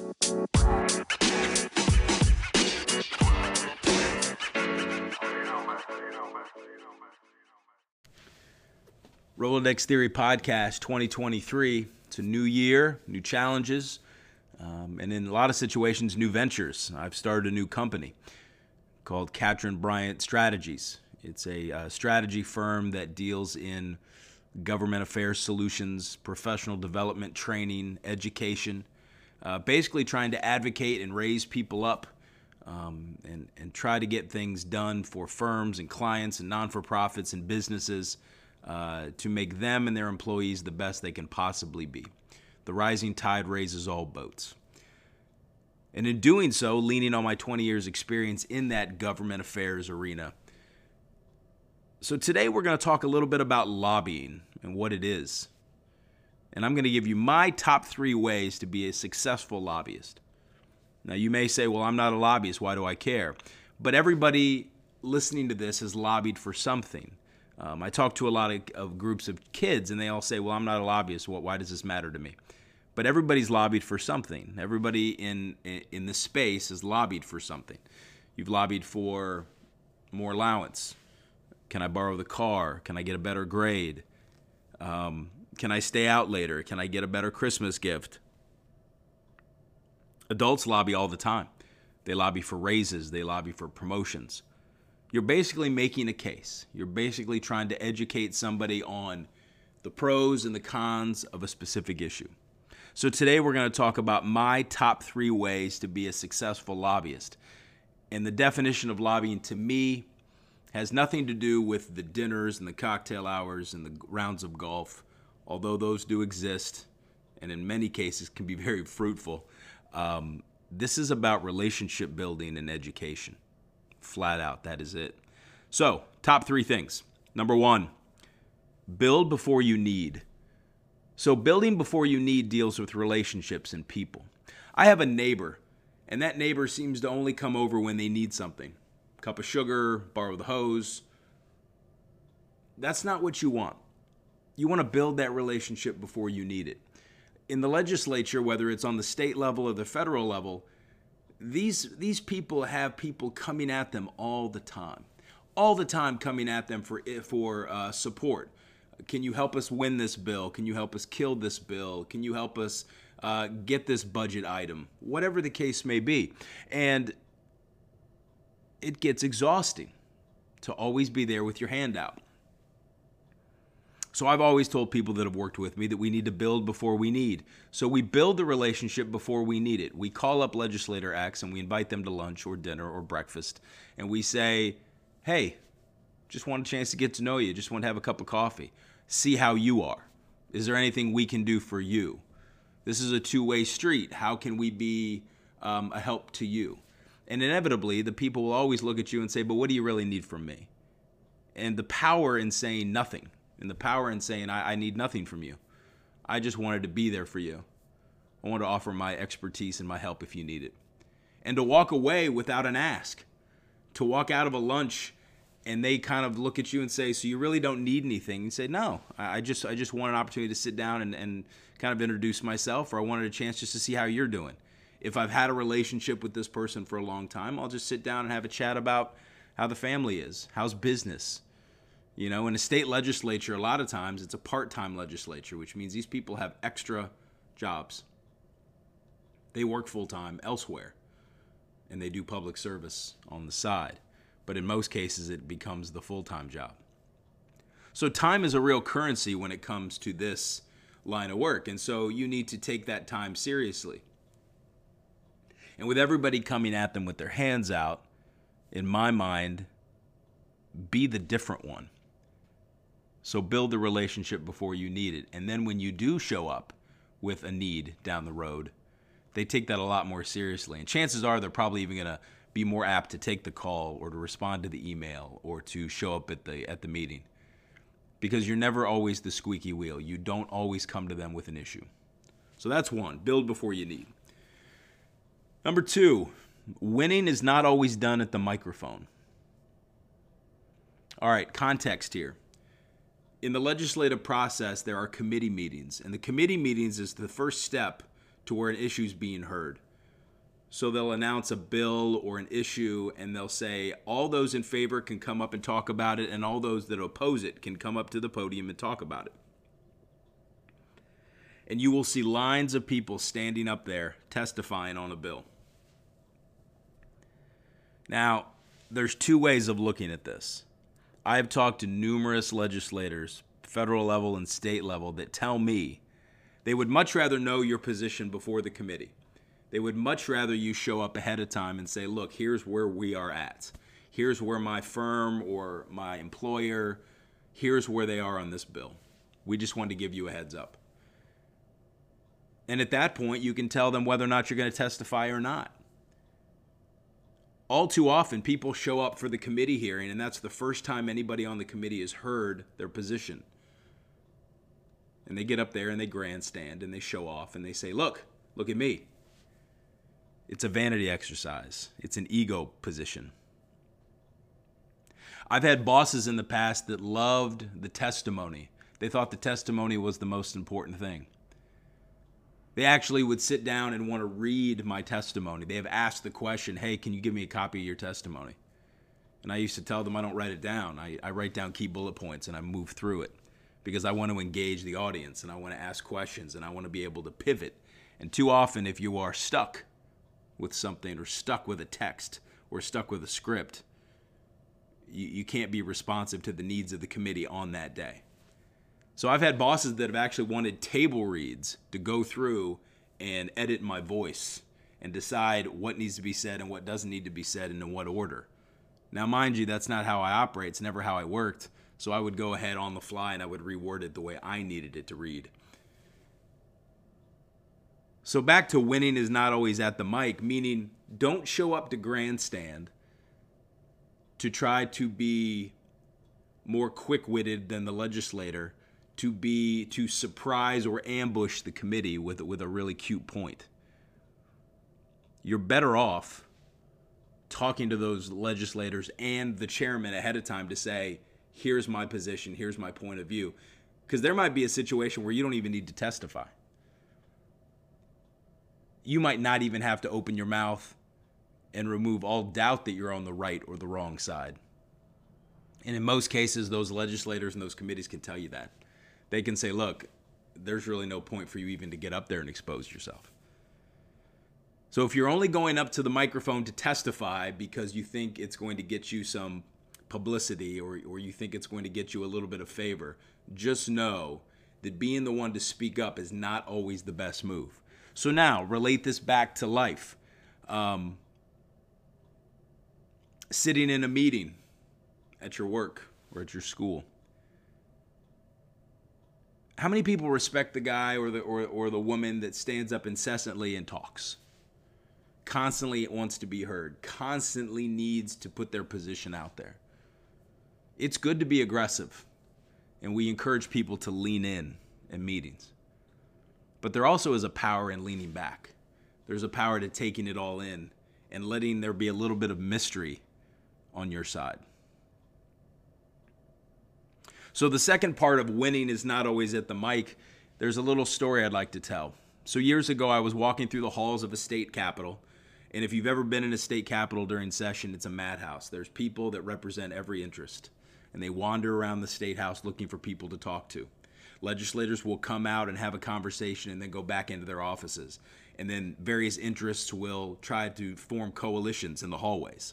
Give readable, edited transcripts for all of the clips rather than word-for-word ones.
Rolodex Theory Podcast 2023. It's a new year, new challenges, and in a lot of situations, new ventures. I've started a new company called Catron Bryant Strategies. It's a strategy firm that deals in government affairs solutions, professional development, training, education, basically trying to advocate and raise people up and try to get things done for firms and clients and non-for-profits and businesses to make them and their employees the best they can possibly be. The rising tide raises all boats. And in doing so, leaning on my 20 years experience in that government affairs arena. So today we're going to talk a little bit about lobbying and what it is. And I'm going to give you my top 3 ways to be a successful lobbyist. Now you may say, well, I'm not a lobbyist, why do I care? But everybody listening to this has lobbied for something. I talk to a lot of groups of kids, and they all say, well, I'm not a lobbyist. Why does this matter to me? But everybody's lobbied for something. Everybody in the space has lobbied for something. You've lobbied for more allowance. Can I borrow the car? Can I get a better grade? Can I stay out later? Can I get a better Christmas gift? Adults lobby all the time. They lobby for raises. They lobby for promotions. You're basically making a case. You're basically trying to educate somebody on the pros and the cons of a specific issue. So today we're going to talk about my top 3 ways to be a successful lobbyist. And the definition of lobbying to me has nothing to do with the dinners and the cocktail hours and the rounds of golf, although those do exist and in many cases can be very fruitful. This is about relationship building and education. Flat out, that is it. So, top 3 things. Number 1, build before you need. So building before you need deals with relationships and people. I have a neighbor, and that neighbor seems to only come over when they need something. Cup of sugar, borrow the hose. That's not what you want. You want to build that relationship before you need it. In the legislature, whether it's on the state level or the federal level, these people have people coming at them all the time coming at them for support. Can you help us win this bill? Can you help us kill this bill? Can you help us get this budget item? Whatever the case may be. And it gets exhausting to always be there with your hand out. So I've always told people that have worked with me that we need to build before we need. So we build the relationship before we need it. We call up Legislator X and we invite them to lunch or dinner or breakfast. And we say, hey, just want a chance to get to know you. Just want to have a cup of coffee. See how you are. Is there anything we can do for you? This is a two-way street. How can we be a help to you? And inevitably, the people will always look at you and say, but what do you really need from me? And the power in saying nothing. And the power in saying, I need nothing from you. I just wanted to be there for you. I want to offer my expertise and my help if you need it. And to walk away without an ask. To walk out of a lunch and they kind of look at you and say, so you really don't need anything. You say, no, I just want an opportunity to sit down and kind of introduce myself, or I wanted a chance just to see how you're doing. If I've had a relationship with this person for a long time, I'll just sit down and have a chat about how the family is. How's business? You know, in a state legislature, a lot of times it's a part-time legislature, which means these people have extra jobs. They work full-time elsewhere, and they do public service on the side. But in most cases, it becomes the full-time job. So time is a real currency when it comes to this line of work, and so you need to take that time seriously. And with everybody coming at them with their hands out, in my mind, be the different one. So build the relationship before you need it. And then when you do show up with a need down the road, they take that a lot more seriously. And chances are they're probably even going to be more apt to take the call or to respond to the email or to show up at the meeting. Because you're never always the squeaky wheel. You don't always come to them with an issue. So that's 1, build before you need. Number 2, winning is not always done at the microphone. All right, context here. In the legislative process, there are committee meetings, and the committee meetings is the first step to where an issue is being heard. So they'll announce a bill or an issue, and they'll say all those in favor can come up and talk about it, and all those that oppose it can come up to the podium and talk about it. And you will see lines of people standing up there testifying on a bill. Now, there's two ways of looking at this. I have talked to numerous legislators, federal level and state level, that tell me they would much rather know your position before the committee. They would much rather you show up ahead of time and say, look, here's where we are at. Here's where my firm or my employer, here's where they are on this bill. We just wanted to give you a heads up. And at that point, you can tell them whether or not you're going to testify or not. All too often, people show up for the committee hearing, and that's the first time anybody on the committee has heard their position. And they get up there and they grandstand and they show off and they say, look at me. It's a vanity exercise. It's an ego position. I've had bosses in the past that loved the testimony. They thought the testimony was the most important thing. They actually would sit down and want to read my testimony. They have asked the question, hey, can you give me a copy of your testimony? And I used to tell them I don't write it down. I write down key bullet points and I move through it because I want to engage the audience and I want to ask questions and I want to be able to pivot. And too often, if you are stuck with something or stuck with a text or stuck with a script, you can't be responsive to the needs of the committee on that day. So I've had bosses that have actually wanted table reads to go through and edit my voice and decide what needs to be said and what doesn't need to be said and in what order. Now, mind you, that's not how I operate. It's never how I worked. So I would go ahead on the fly and I would reword it the way I needed it to read. So back to winning is not always at the mic, meaning don't show up to grandstand to try to be more quick-witted than the legislator, to surprise or ambush the committee with a really cute point. You're better off talking to those legislators and the chairman ahead of time to say, here's my position, here's my point of view. Because there might be a situation where you don't even need to testify. You might not even have to open your mouth and remove all doubt that you're on the right or the wrong side. And in most cases, those legislators and those committees can tell you that. They can say, look, there's really no point for you even to get up there and expose yourself. So if you're only going up to the microphone to testify because you think it's going to get you some publicity or you think it's going to get you a little bit of favor, just know that being the one to speak up is not always the best move. So now, relate this back to life. Sitting in a meeting at your work or at your school. How many people respect the guy or the woman that stands up incessantly and talks? Constantly wants to be heard, constantly needs to put their position out there. It's good to be aggressive, and we encourage people to lean in meetings. But there also is a power in leaning back. There's a power to taking it all in and letting there be a little bit of mystery on your side. So the second part of winning is not always at the mic. There's a little story I'd like to tell. So years ago, I was walking through the halls of a state capitol. And if you've ever been in a state capitol during session, it's a madhouse. There's people that represent every interest. And they wander around the state house looking for people to talk to. Legislators will come out and have a conversation and then go back into their offices. And then various interests will try to form coalitions in the hallways.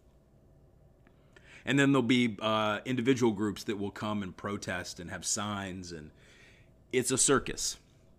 And then there'll be individual groups that will come and protest and have signs. And it's a circus.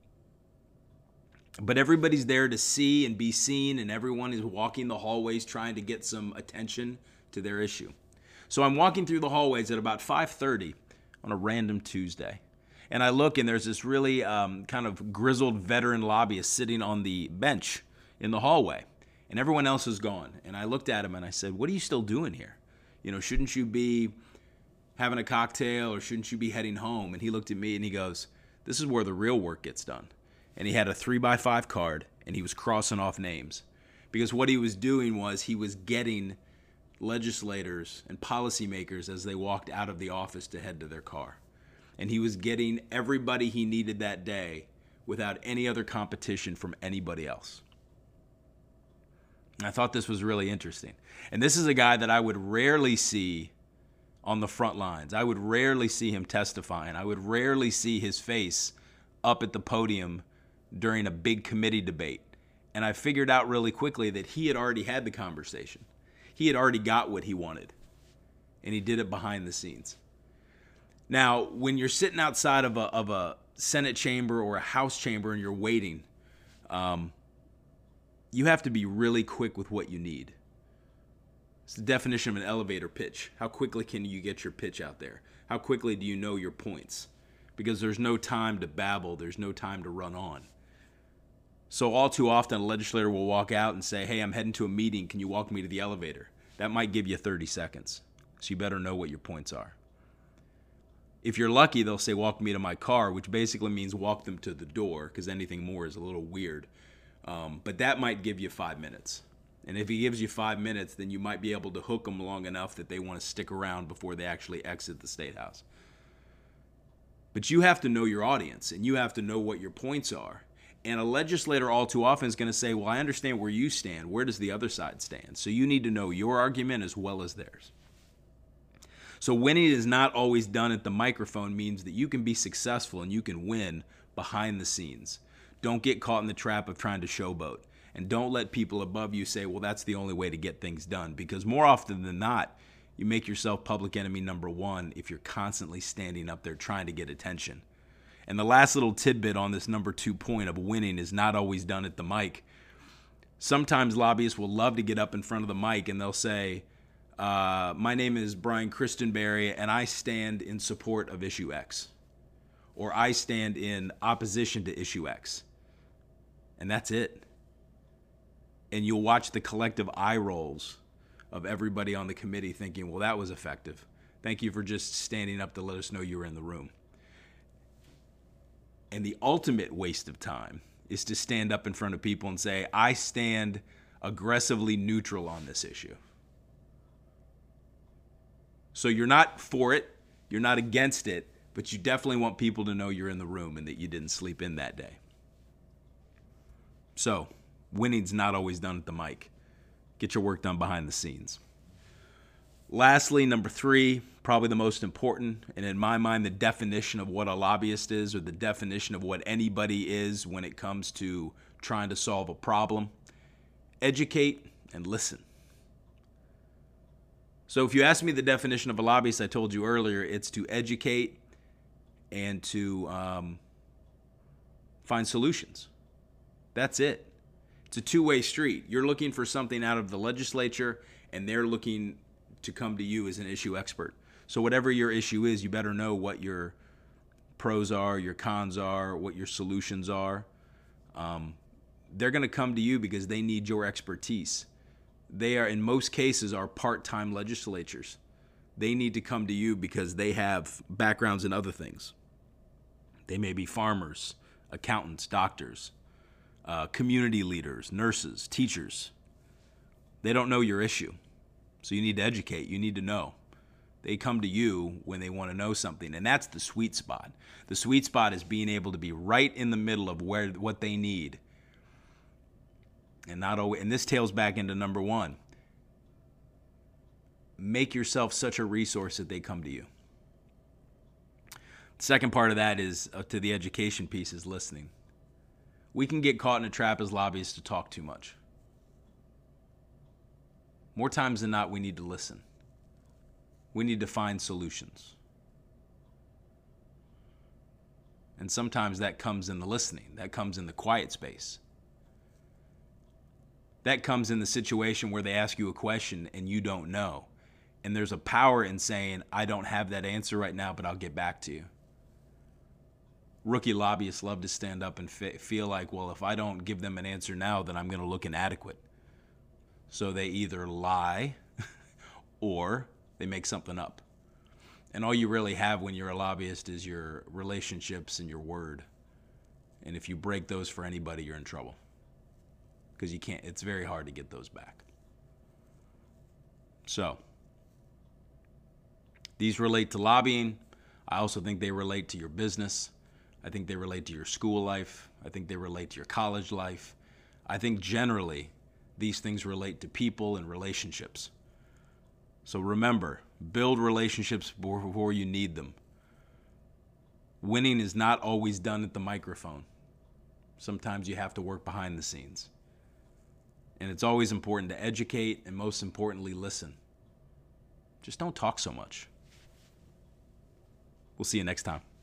But everybody's there to see and be seen, and everyone is walking the hallways trying to get some attention to their issue. So I'm walking through the hallways at about 5:30 on a random Tuesday. And I look, and there's this really kind of grizzled veteran lobbyist sitting on the bench in the hallway. And everyone else is gone. And I looked at him and I said, what are you still doing here? You know, shouldn't you be having a cocktail or shouldn't you be heading home? And he looked at me and he goes, this is where the real work gets done. And he had a 3x5 card and he was crossing off names. Because what he was doing was he was getting legislators and policymakers as they walked out of the office to head to their car. And he was getting everybody he needed that day without any other competition from anybody else. I thought this was really interesting. And this is a guy that I would rarely see on the front lines. I would rarely see him testifying. I would rarely see his face up at the podium during a big committee debate. And I figured out really quickly that he had already had the conversation. He had already got what he wanted. And he did it behind the scenes. Now, when you're sitting outside of a Senate chamber or a House chamber and you're waiting, you have to be really quick with what you need. It's the definition of an elevator pitch. How quickly can you get your pitch out there? How quickly do you know your points? Because there's no time to babble. There's no time to run on. So all too often, a legislator will walk out and say, hey, I'm heading to a meeting. Can you walk me to the elevator? That might give you 30 seconds. So you better know what your points are. If you're lucky, they'll say, walk me to my car, which basically means walk them to the door, because anything more is a little weird. But that might give you 5 minutes. And if he gives you 5 minutes, then you might be able to hook them long enough that they want to stick around before they actually exit the State House. But you have to know your audience, and you have to know what your points are. And a legislator all too often is going to say, well, I understand where you stand. Where does the other side stand? So you need to know your argument as well as theirs. So winning is not always done at the microphone means that you can be successful and you can win behind the scenes. Don't get caught in the trap of trying to showboat. And don't let people above you say, well, that's the only way to get things done. Because more often than not, you make yourself public enemy number one if you're constantly standing up there trying to get attention. And the last little tidbit on this number 2 point of winning is not always done at the mic. Sometimes lobbyists will love to get up in front of the mic and they'll say, my name is Brian Christenberry and I stand in support of issue X. Or I stand in opposition to issue X. And that's it. And you'll watch the collective eye rolls of everybody on the committee thinking, well, that was effective. Thank you for just standing up to let us know you were in the room. And the ultimate waste of time is to stand up in front of people and say, I stand aggressively neutral on this issue. So you're not for it, you're not against it, but you definitely want people to know you're in the room and that you didn't sleep in that day. So, winning's not always done at the mic. Get your work done behind the scenes. Lastly, number 3, probably the most important, and in my mind, the definition of what a lobbyist is, or the definition of what anybody is when it comes to trying to solve a problem. Educate and listen. So if you ask me the definition of a lobbyist, I told you earlier, it's to educate and to find solutions. That's it. It's a two-way street. You're looking for something out of the legislature, and they're looking to come to you as an issue expert. So whatever your issue is, you better know what your pros are, your cons are, what your solutions are. They're going to come to you because they need your expertise. They are, in most cases, are part-time legislatures. They need to come to you because they have backgrounds in other things. They may be farmers, accountants, doctors, community leaders, nurses, teachers. They don't know your issue. So you need to educate. You need to know. They come to you when they want to know something, and that's the sweet spot. The sweet spot is being able to be right in the middle of what they need. And not always, and this tails back into number 1. Make yourself such a resource that they come to you. The second part of that is to the education piece is listening. We can get caught in a trap as lobbyists to talk too much. More times than not, we need to listen. We need to find solutions. And sometimes that comes in the listening. That comes in the quiet space. That comes in the situation where they ask you a question and you don't know. And there's a power in saying, I don't have that answer right now, but I'll get back to you. Rookie lobbyists love to stand up and feel like, well, if I don't give them an answer now, then I'm going to look inadequate. So they either lie or they make something up. And all you really have when you're a lobbyist is your relationships and your word. And if you break those for anybody, you're in trouble. Because you can't, it's very hard to get those back. So, these relate to lobbying. I also think they relate to your business. I think they relate to your school life. I think they relate to your college life. I think generally These things relate to people and relationships. So remember, build relationships before you need them. Winning is not always done at the microphone. Sometimes you have to work behind the scenes. And it's always important to educate and, most importantly, listen. Just don't talk so much. We'll see you next time.